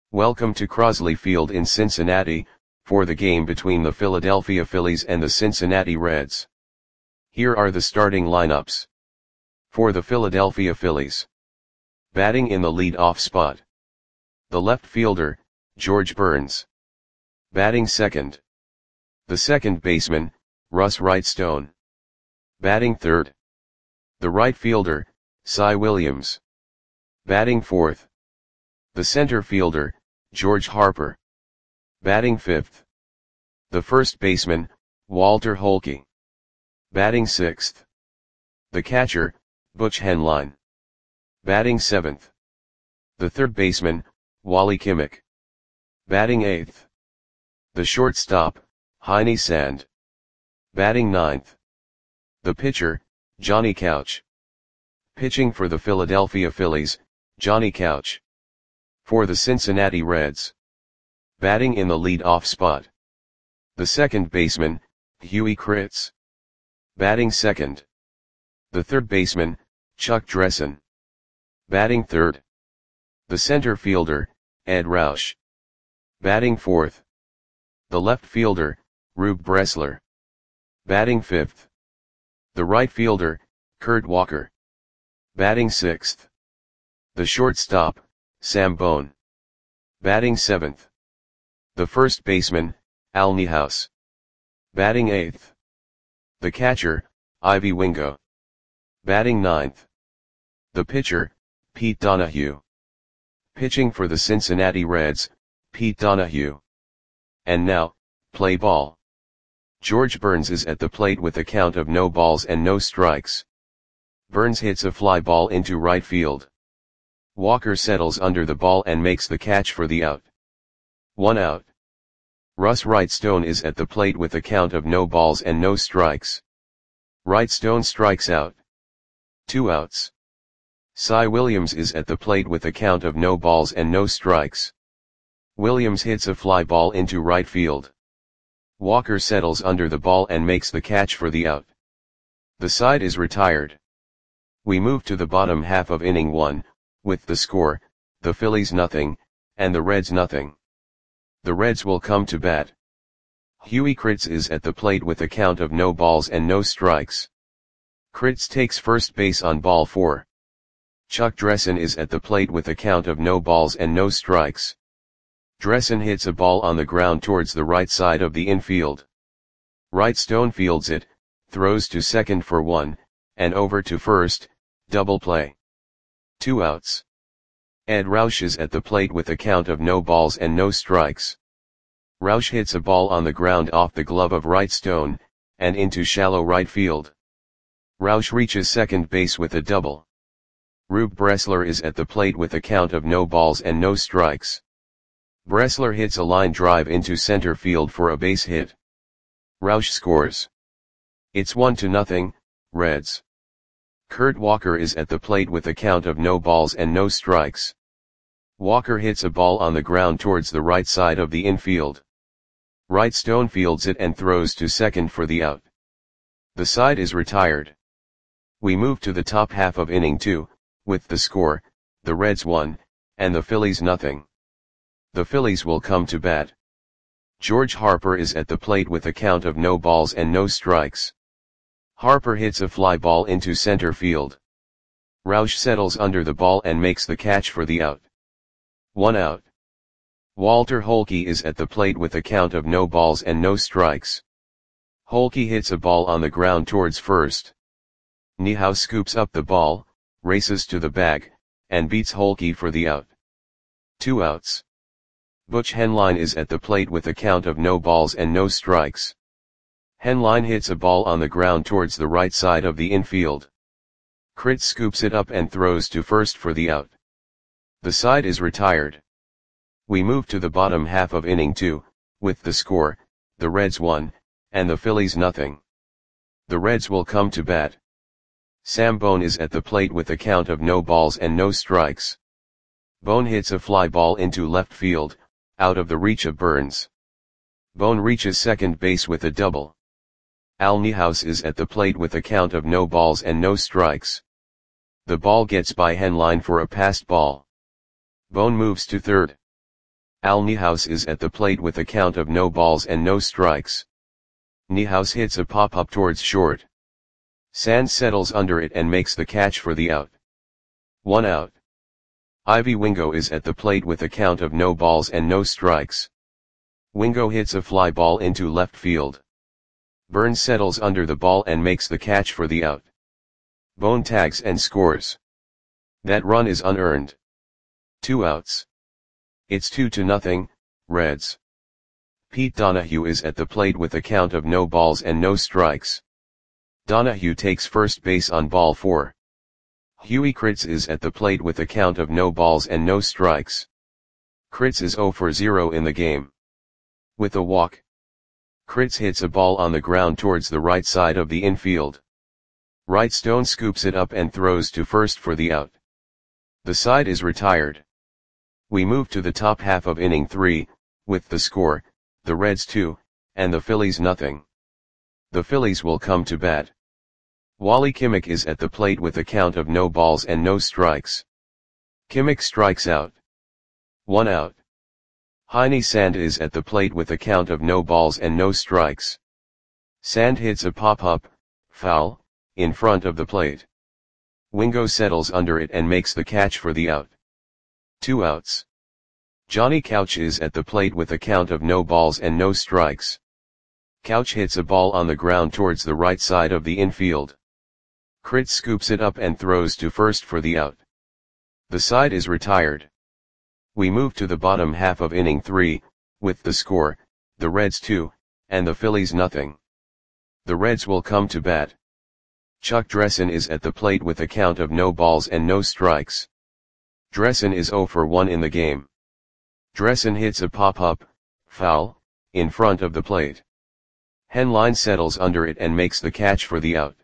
Welcome to Crosley Field in Cincinnati, for the game between the Philadelphia Phillies and the Cincinnati Reds. Here are the starting lineups. For the Philadelphia Phillies. Batting in the lead-off spot. The left fielder, George Burns. Batting second. The second baseman, Russ Wrightstone. Batting third. The right fielder, Cy Williams. Batting fourth. The center fielder, George Harper. Batting fifth. The first baseman, Walter Holke. Batting sixth. The catcher, Butch Henline. Batting seventh. The third baseman, Wally Kimmich. Batting eighth. The shortstop, Heine Sand. Batting ninth. The pitcher, Johnny Couch. Pitching for the Philadelphia Phillies, Johnny Couch. For the Cincinnati Reds. Batting in the lead-off spot. The second baseman, Huey Kritz. Batting second. The third baseman, Chuck Dressen. Batting third. The center fielder, Ed Roush. Batting fourth. The left fielder, Rube Bressler. Batting fifth. The right fielder, Kurt Walker. Batting sixth. The shortstop, Sam Bone. Batting seventh. The first baseman, Al Niehaus. Batting eighth. The catcher, Ivy Wingo. Batting ninth. The pitcher, Pete Donahue. Pitching for the Cincinnati Reds, Pete Donahue. And now, play ball. George Burns is at the plate with a count of no balls and no strikes. Burns hits a fly ball into right field. Walker settles under the ball and makes the catch for the out. 1 out. Russ Wrightstone is at the plate with a count of no balls and no strikes. Wrightstone strikes out. 2 outs. Cy Williams is at the plate with a count of no balls and no strikes. Williams hits a fly ball into right field. Walker settles under the ball and makes the catch for the out. The side is retired. We move to the bottom half of inning 1, with the score, the Phillies nothing, and the Reds nothing. The Reds will come to bat. Huey Kritz is at the plate with a count of no balls and no strikes. Kritz takes first base on ball 4. Chuck Dressen is at the plate with a count of no balls and no strikes. Dressen hits a ball on the ground towards the right side of the infield. Wrightstone fields it, throws to second for 1, and over to first, double play. 2 outs. Ed Roush is at the plate with a count of no balls and no strikes. Roush hits a ball on the ground off the glove of Wrightstone, and into shallow right field. Roush reaches second base with a double. Rube Bressler is at the plate with a count of no balls and no strikes. Bressler hits a line drive into center field for a base hit. Roush scores. It's 1-0, Reds. Kurt Walker is at the plate with a count of no balls and no strikes. Walker hits a ball on the ground towards the right side of the infield. Wrightstone fields it and throws to second for the out. The side is retired. We move to the top half of inning 2, with the score, the Reds 1, and the Phillies nothing. The Phillies will come to bat. George Harper is at the plate with a count of no balls and no strikes. Harper hits a fly ball into center field. Roush settles under the ball and makes the catch for the out. 1 out. Walter Holke is at the plate with a count of no balls and no strikes. Holke hits a ball on the ground towards first. Niehaus scoops up the ball, races to the bag, and beats Holke for the out. 2 outs. Butch Henline is at the plate with a count of no balls and no strikes. Henline hits a ball on the ground towards the right side of the infield. Kritz scoops it up and throws to first for the out. The side is retired. We move to the bottom half of inning 2, with the score, the Reds 1, and the Phillies nothing. The Reds will come to bat. Sam Bone is at the plate with a count of no balls and no strikes. Bone hits a fly ball into left field, out of the reach of Burns. Bone reaches second base with a double. Al Niehaus is at the plate with a count of no balls and no strikes. The ball gets by Henline for a passed ball. Bone moves to third. Al Niehaus is at the plate with a count of no balls and no strikes. Niehaus hits a pop-up towards short. Sand settles under it and makes the catch for the out. 1 out. Ivy Wingo is at the plate with a count of no balls and no strikes. Wingo hits a fly ball into left field. Burns settles under the ball and makes the catch for the out. Bone tags and scores. That run is unearned. 2 outs. It's 2-0, Reds. Pete Donahue is at the plate with a count of no balls and no strikes. Donahue takes first base on ball 4. Huey Kritz is at the plate with a count of no balls and no strikes. Kritz is 0 for 0 in the game. With a walk, Kritz hits a ball on the ground towards the right side of the infield. Wright Stone scoops it up and throws to first for the out. The side is retired. We move to the top half of inning 3, with the score, the Reds 2, and the Phillies nothing. The Phillies will come to bat. Wally Kimmich is at the plate with a count of no balls and no strikes. Kimmich strikes out. 1 out. Heine Sand is at the plate with a count of no balls and no strikes. Sand hits a pop-up, foul, in front of the plate. Wingo settles under it and makes the catch for the out. 2 outs. Johnny Couch is at the plate with a count of no balls and no strikes. Couch hits a ball on the ground towards the right side of the infield. Kritz scoops it up and throws to first for the out. The side is retired. We move to the bottom half of inning 3, with the score, the Reds 2, and the Phillies nothing. The Reds will come to bat. Chuck Dressen is at the plate with a count of no balls and no strikes. Dressen is 0 for 1 in the game. Dressen hits a pop-up, foul, in front of the plate. Henline settles under it and makes the catch for the out.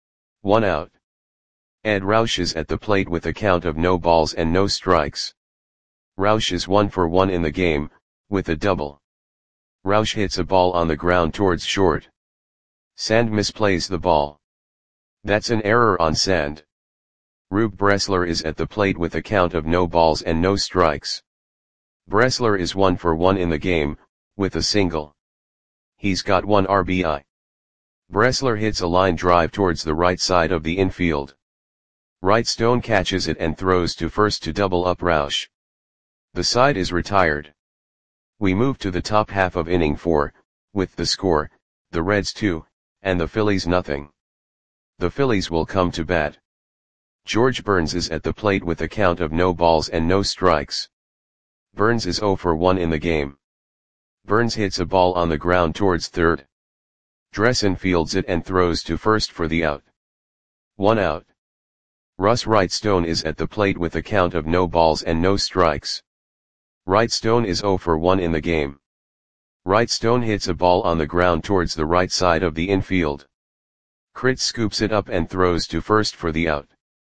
1 out. Ed Roush is at the plate with a count of no balls and no strikes. Roush is 1 for 1 in the game, with a double. Roush hits a ball on the ground towards short. Sand misplays the ball. That's an error on Sand. Rube Bressler is at the plate with a count of no balls and no strikes. Bressler is 1 for 1 in the game, with a single. He's got 1 RBI. Bressler hits a line drive towards the right side of the infield. Wright Stone catches it and throws to first to double up Roush. The side is retired. We move to the top half of inning 4, with the score, the Reds 2, and the Phillies nothing. The Phillies will come to bat. George Burns is at the plate with a count of no balls and no strikes. Burns is 0 for 1 in the game. Burns hits a ball on the ground towards third. Dressen fields it and throws to first for the out. 1 out. Russ Wright Stone is at the plate with a count of no balls and no strikes. Wright Stone is 0 for 1 in the game. Wright Stone hits a ball on the ground towards the right side of the infield. Kritz scoops it up and throws to first for the out.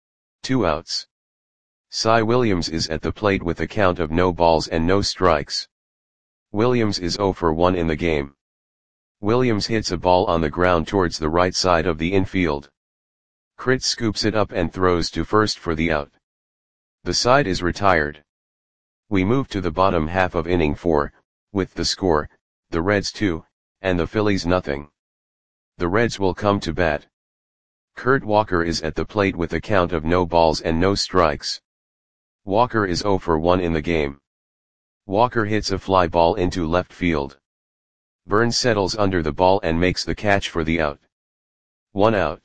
2 outs. Cy Williams is at the plate with a count of no balls and no strikes. Williams is 0 for 1 in the game. Williams hits a ball on the ground towards the right side of the infield. Kritz scoops it up and throws to first for the out. The side is retired. We move to the bottom half of inning 4, with the score, the Reds 2, and the Phillies nothing. The Reds will come to bat. Kurt Walker is at the plate with a count of no balls and no strikes. Walker is 0 for 1 in the game. Walker hits a fly ball into left field. Burns settles under the ball and makes the catch for the out. 1 out.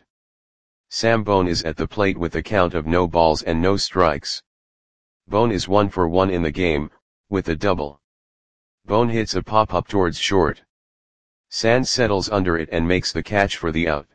Sam Bone is at the plate with a count of no balls and no strikes. Bone is 1 for 1 in the game, with a double. Bone hits a pop-up towards short. Sand settles under it and makes the catch for the out.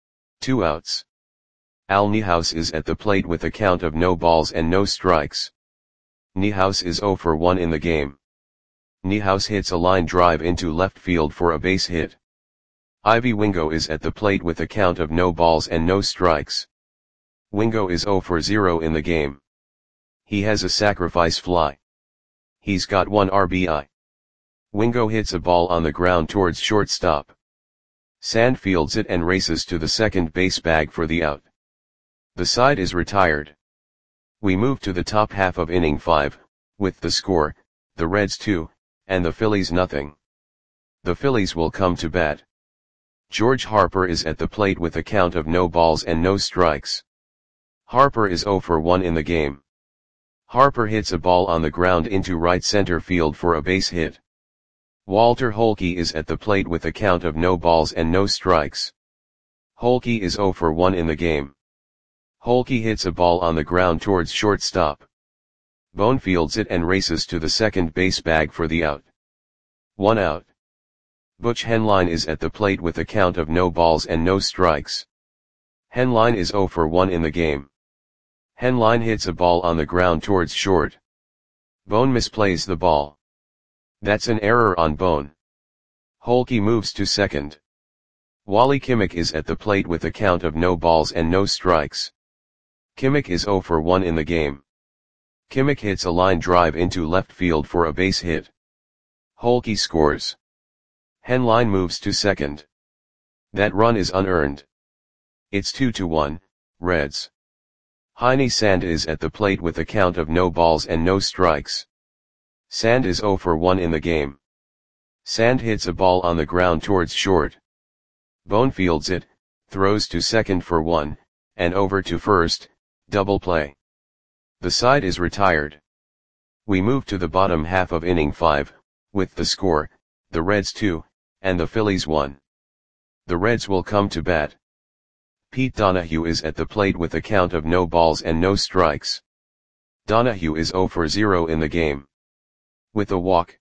2 outs. Al Niehaus is at the plate with a count of no balls and no strikes. Niehaus is 0 for 1 in the game. Niehaus hits a line drive into left field for a base hit. Ivy Wingo is at the plate with a count of no balls and no strikes. Wingo is 0 for 0 in the game. He has a sacrifice fly. He's got 1 RBI. Wingo hits a ball on the ground towards shortstop. Sand fields it and races to the second base bag for the out. The side is retired. We move to the top half of inning 5, with the score, the Reds 2, and the Phillies nothing. The Phillies will come to bat. George Harper is at the plate with a count of no balls and no strikes. Harper is 0 for 1 in the game. Harper hits a ball on the ground into right center field for a base hit. Walter Holke is at the plate with a count of no balls and no strikes. Holke is 0 for 1 in the game. Holke hits a ball on the ground towards shortstop. Bone fields it and races to the second base bag for the out. 1 out. Butch Henline is at the plate with a count of no balls and no strikes. Henline is 0 for 1 in the game. Henline hits a ball on the ground towards short. Bone misplays the ball. That's an error on Bone. Holke moves to second. Wally Kimmich is at the plate with a count of no balls and no strikes. Kimmich is 0 for 1 in the game. Kimmich hits a line drive into left field for a base hit. Holke scores. Henline moves to second. That run is unearned. It's 2-1, Reds. Heine Sand is at the plate with a count of no balls and no strikes. Sand is 0 for 1 in the game. Sand hits a ball on the ground towards short. Bone fields it, throws to second for 1, and over to first, double play. The side is retired. We move to the bottom half of inning 5, with the score, the Reds 2, and the Phillies 1. The Reds will come to bat. Pete Donahue is at the plate with a count of no balls and no strikes. Donahue is 0 for 0 in the game. With a walk.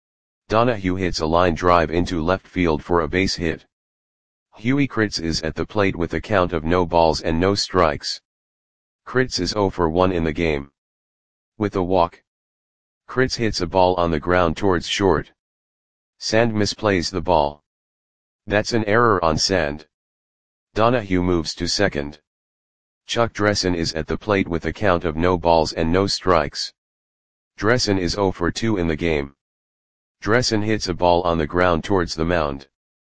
Donahue hits a line drive into left field for a base hit. Huey Kritz is at the plate with a count of no balls and no strikes. Kritz is 0 for 1 in the game. With a walk. Kritz hits a ball on the ground towards short. Sand misplays the ball. That's an error on Sand. Donahue moves to second. Chuck Dressen is at the plate with a count of no balls and no strikes. Dressen is 0 for 2 in the game. Dressen hits a ball on the ground towards the mound.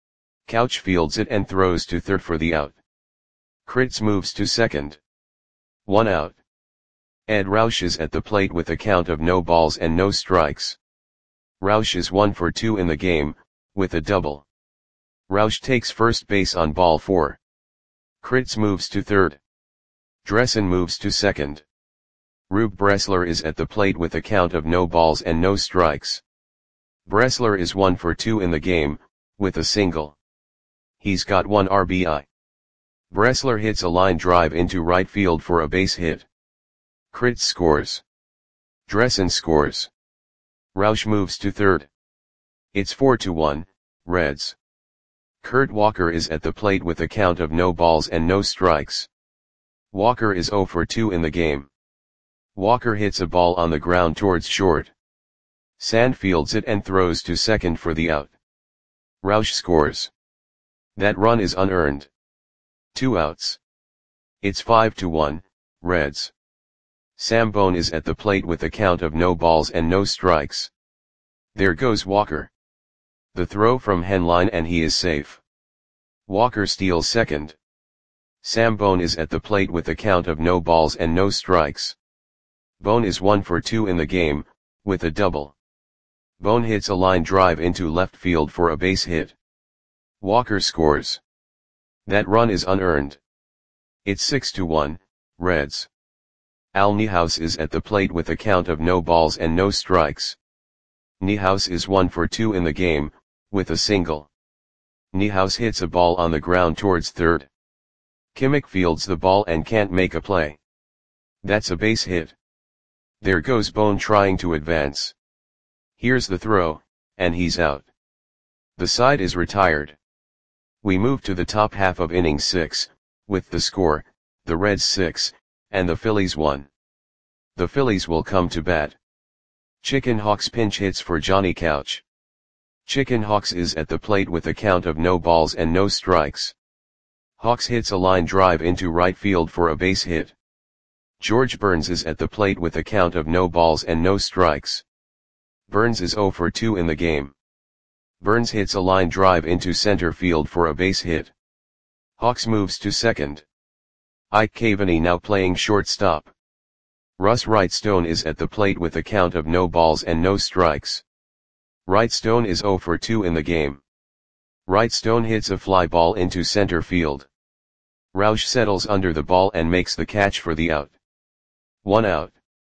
Couch fields it and throws to third for the out. Kritz moves to second. 1 out. Ed Roush is at the plate with a count of no balls and no strikes. Roush is 1 for 2 in the game, with a double. Roush takes first base on ball 4. Kritz moves to third. Dressen moves to second. Rube Bressler is at the plate with a count of no balls and no strikes. Bressler is 1 for 2 in the game, with a single. He's got 1 RBI. Bressler hits a line drive into right field for a base hit. Kritz scores. Dressen scores. Roush moves to third. It's 4-1, Reds. Kurt Walker is at the plate with a count of no balls and no strikes. Walker is 0 for 2 in the game. Walker hits a ball on the ground towards short. Sand fields it and throws to second for the out. Roush scores. That run is unearned. 2 outs. It's 5-1, Reds. Sam Bone is at the plate with a count of no balls and no strikes. There goes Walker. The throw from Henline and he is safe. Walker steals second. Sam Bone is at the plate with a count of no balls and no strikes. Bone is 1 for 2 in the game, with a double. Bone hits a line drive into left field for a base hit. Walker scores. That run is unearned. It's 6-1, Reds. Al Niehaus is at the plate with a count of no balls and no strikes. Niehaus is 1 for 2 in the game, with a single. Niehaus hits a ball on the ground towards third. Kimmich fields the ball and can't make a play. That's a base hit. There goes Bone trying to advance. Here's the throw, and he's out. The side is retired. We move to the top half of inning 6, with the score, the Reds 6, and the Phillies 1. The Phillies will come to bat. Chicken Hawks pinch hits for Johnny Couch. Chicken Hawks is at the plate with a count of no balls and no strikes. Hawks hits a line drive into right field for a base hit. George Burns is at the plate with a count of no balls and no strikes. Burns is 0 for 2 in the game. Burns hits a line drive into center field for a base hit. Hawks moves to second. Ike Cavaney now playing shortstop. Russ Wrightstone is at the plate with a count of no balls and no strikes. Wrightstone is 0 for 2 in the game. Wrightstone hits a fly ball into center field. Roush settles under the ball and makes the catch for the out. 1 out.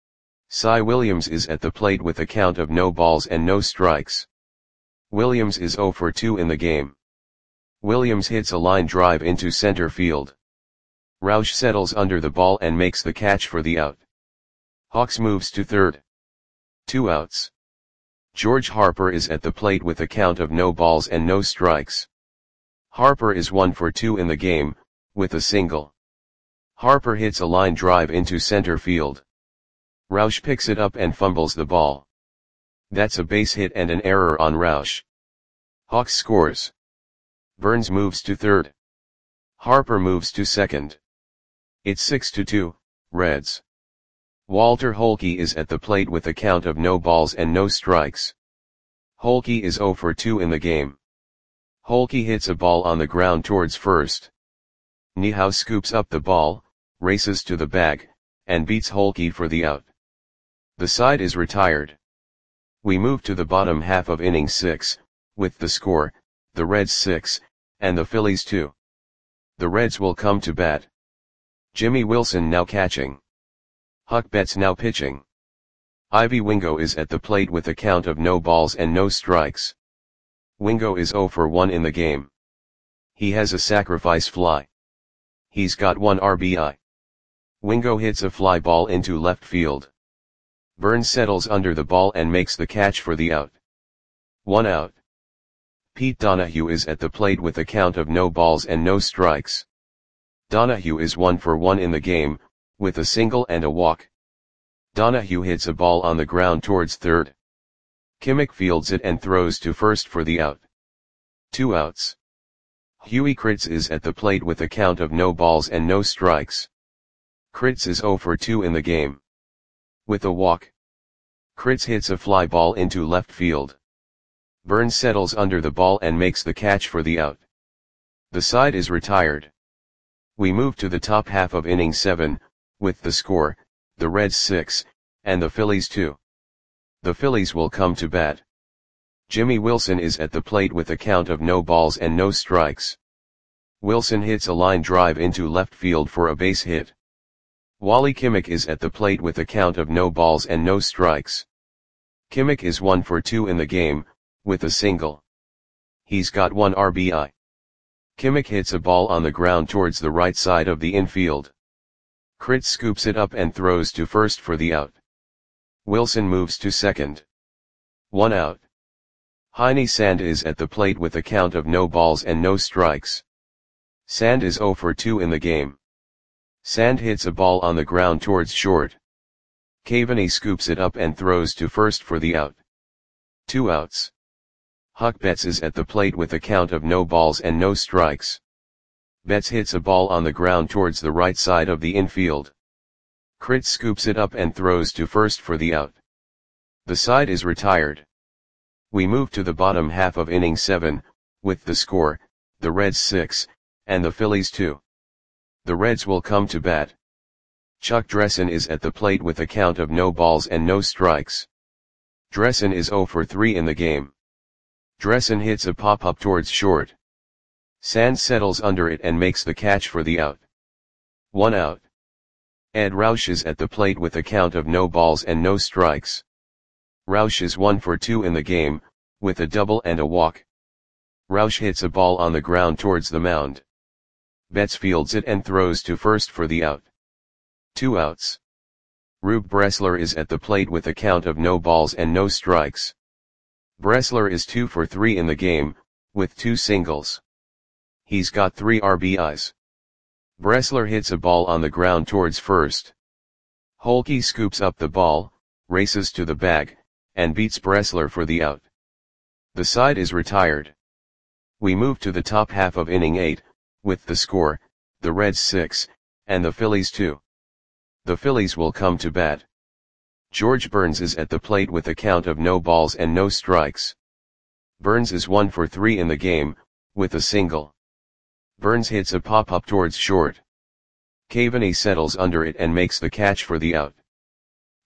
Cy Williams is at the plate with a count of no balls and no strikes. Williams is 0 for 2 in the game. Williams hits a line drive into center field. Roush settles under the ball and makes the catch for the out. Hawks moves to third. 2 outs. George Harper is at the plate with a count of no balls and no strikes. Harper is 1 for 2 in the game, with a single. Harper hits a line drive into center field. Roush picks it up and fumbles the ball. That's a base hit and an error on Roush. Hawks scores. Burns moves to third. Harper moves to second. It's 6-2, Reds. Walter Holke is at the plate with a count of no balls and no strikes. Holke is 0 for 2 in the game. Holke hits a ball on the ground towards first. Niehaus scoops up the ball, races to the bag, and beats Holke for the out. The side is retired. We move to the bottom half of inning 6, with the score, the Reds 6, and the Phillies 2. The Reds will come to bat. Jimmy Wilson now catching. Huck Betts now pitching. Ivy Wingo is at the plate with a count of no balls and no strikes. Wingo is 0 for 1 in the game. He has a sacrifice fly. He's got 1 RBI. Wingo hits a fly ball into left field. Burns settles under the ball and makes the catch for the out. 1 out. Pete Donahue is at the plate with a count of no balls and no strikes. Donahue is 1 for 1 in the game, with a single and a walk. Donahue hits a ball on the ground towards third. Kimmick fields it and throws to first for the out. 2 outs. Huey Kritz is at the plate with a count of no balls and no strikes. Kritz is 0 for 2 in the game. With a walk. Kritz hits a fly ball into left field. Burns settles under the ball and makes the catch for the out. The side is retired. We move to the top half of inning 7, with the score, the Reds 6, and the Phillies 2. The Phillies will come to bat. Jimmy Wilson is at the plate with a count of no balls and no strikes. Wilson hits a line drive into left field for a base hit. Wally Kimmick is at the plate with a count of no balls and no strikes. Kimmick is 1 for 2 in the game, with a single. He's got 1 RBI. Kimmick hits a ball on the ground towards the right side of the infield. Kritz scoops it up and throws to first for the out. Wilson moves to second. 1 out. Heine Sand is at the plate with a count of no balls and no strikes. Sand is 0 for 2 in the game. Sand hits a ball on the ground towards short. Cavaney scoops it up and throws to first for the out. 2 outs. Huck Betts is at the plate with a count of no balls and no strikes. Betts hits a ball on the ground towards the right side of the infield. Kritz scoops it up and throws to first for the out. The side is retired. We move to the bottom half of inning 7, with the score, the Reds 6, and the Phillies 2. The Reds will come to bat. Chuck Dressen is at the plate with a count of no balls and no strikes. Dressen is 0 for 3 in the game. Dressen hits a pop-up towards short. Sand settles under it and makes the catch for the out. 1 out. Ed Roush is at the plate with a count of no balls and no strikes. Roush is 1 for 2 in the game, with a double and a walk. Roush hits a ball on the ground towards the mound. Betts fields it and throws to first for the out. 2 outs. Rube Bressler is at the plate with a count of no balls and no strikes. Bressler is 2 for 3 in the game, with 2 singles. He's got 3 RBIs. Bressler hits a ball on the ground towards first. Holke scoops up the ball, races to the bag, and beats Bressler for the out. The side is retired. We move to the top half of inning 8, with the score, the Reds 6, and the Phillies 2. The Phillies will come to bat. George Burns is at the plate with a count of no balls and no strikes. Burns is 1 for 3 in the game, with a single. Burns hits a pop-up towards short. Cavaney settles under it and makes the catch for the out.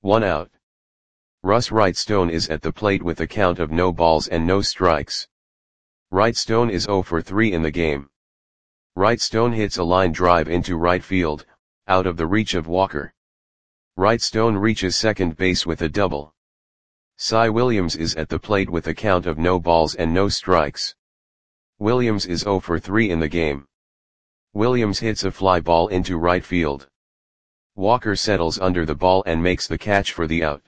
1 out. Russ Wrightstone is at the plate with a count of no balls and no strikes. Wrightstone is 0 for 3 in the game. Wrightstone hits a line drive into right field, out of the reach of Walker. Wrightstone reaches second base with a double. Cy Williams is at the plate with a count of no balls and no strikes. Williams is 0 for 3 in the game. Williams hits a fly ball into right field. Walker settles under the ball and makes the catch for the out.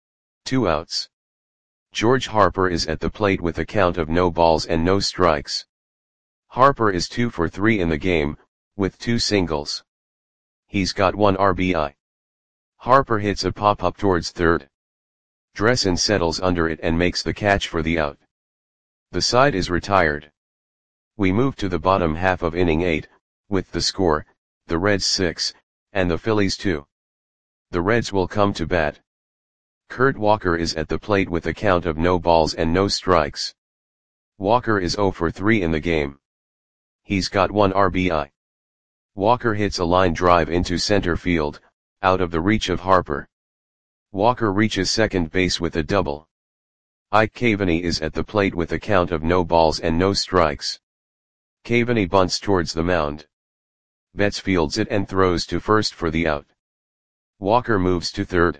2 outs. George Harper is at the plate with a count of no balls and no strikes. Harper is 2 for 3 in the game, with 2 singles. He's got 1 RBI. Harper hits a pop-up towards third. Dressen settles under it and makes the catch for the out. The side is retired. We move to the bottom half of inning 8, with the score, the Reds 6, and the Phillies 2. The Reds will come to bat. Kurt Walker is at the plate with a count of no balls and no strikes. Walker is 0 for 3 in the game. He's got 1 RBI. Walker hits a line drive into center field, out of the reach of Harper. Walker reaches second base with a double. Ike Caveney is at the plate with a count of no balls and no strikes. Caveney bunts towards the mound. Betts fields it and throws to first for the out. Walker moves to third.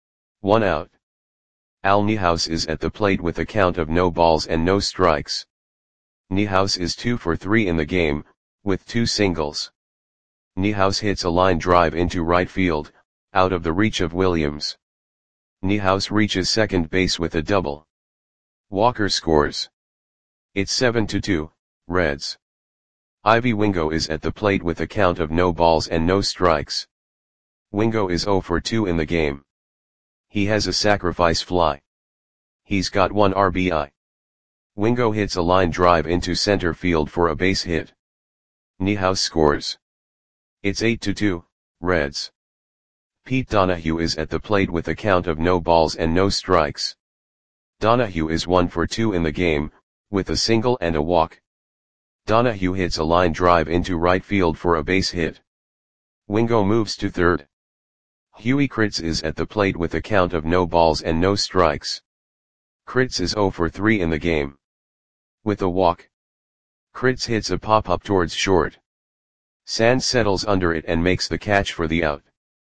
1 out. Al Niehaus is at the plate with a count of no balls and no strikes. Niehaus is 2 for 3 in the game, with 2 singles. Niehaus hits a line drive into right field, out of the reach of Williams. Niehaus reaches second base with a double. Walker scores. It's 7-2, Reds. Ivy Wingo is at the plate with a count of no balls and no strikes. Wingo is 0 for 2 in the game. He has a sacrifice fly. He's got 1 RBI. Wingo hits a line drive into center field for a base hit. Niehaus scores. It's 8-2, Reds. Pete Donahue is at the plate with a count of no balls and no strikes. Donahue is 1 for 2 in the game, with a single and a walk. Donahue hits a line drive into right field for a base hit. Wingo moves to third. Huey Kritz is at the plate with a count of no balls and no strikes. Kritz is 0 for 3 in the game. With a walk. Kritz hits a pop-up towards short. Sands settles under it and makes the catch for the out.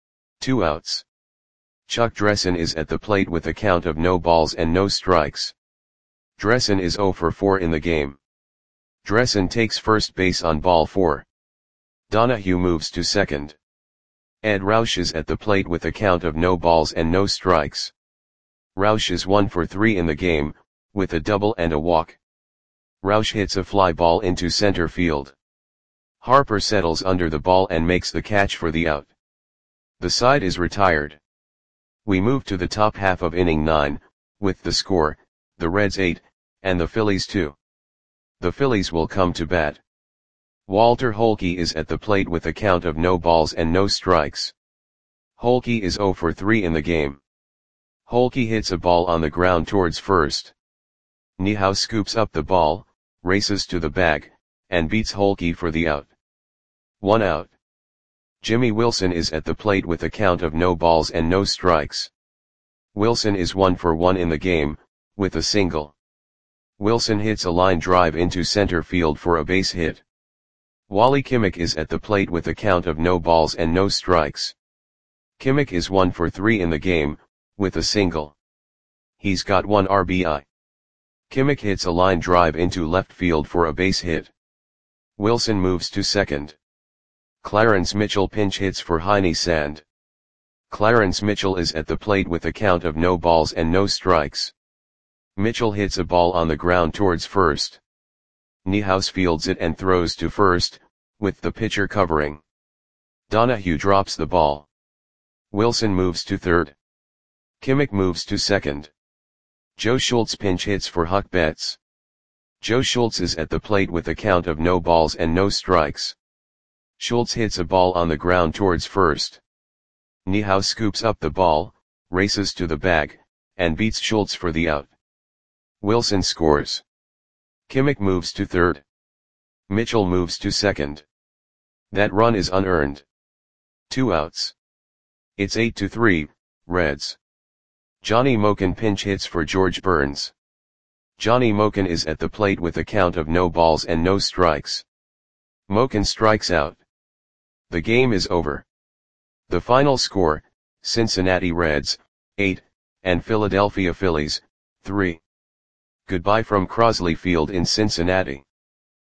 2 outs. Chuck Dressen is at the plate with a count of no balls and no strikes. Dressen is 0 for 4 in the game. Dressen takes first base on ball 4. Donahue moves to second. Ed Roush is at the plate with a count of no balls and no strikes. Roush is 1 for 3 in the game, with a double and a walk. Roush hits a fly ball into center field. Harper settles under the ball and makes the catch for the out. The side is retired. We move to the top half of inning 9, with the score, the Reds 8, and the Phillies 2. The Phillies will come to bat. Walter Holke is at the plate with a count of no balls and no strikes. Holke is 0 for 3 in the game. Holke hits a ball on the ground towards first. Niehaus scoops up the ball, races to the bag, and beats Holke for the out. 1 out. Jimmy Wilson is at the plate with a count of no balls and no strikes. Wilson is 1 for 1 in the game, with a single. Wilson hits a line drive into center field for a base hit. Wally Kimmich is at the plate with a count of no balls and no strikes. Kimmich is 1 for 3 in the game, with a single. He's got 1 RBI. Kimmich hits a line drive into left field for a base hit. Wilson moves to second. Clarence Mitchell pinch hits for Heine Sand. Clarence Mitchell is at the plate with a count of no balls and no strikes. Mitchell hits a ball on the ground towards first. Niehaus fields it and throws to first, with the pitcher covering. Donahue drops the ball. Wilson moves to third. Kimmich moves to second. Joe Schultz pinch hits for Huck Betts. Joe Schultz is at the plate with a count of no balls and no strikes. Schultz hits a ball on the ground towards first. Niehaus scoops up the ball, races to the bag, and beats Schultz for the out. Wilson scores. Kimmich moves to third. Mitchell moves to second. That run is unearned. 2 outs. It's 8-3, Reds. Johnny Moken pinch hits for George Burns. Johnny Moken is at the plate with a count of no balls and no strikes. Moken strikes out. The game is over. The final score, Cincinnati Reds, 8, and Philadelphia Phillies, 3. Goodbye from Crosley Field in Cincinnati.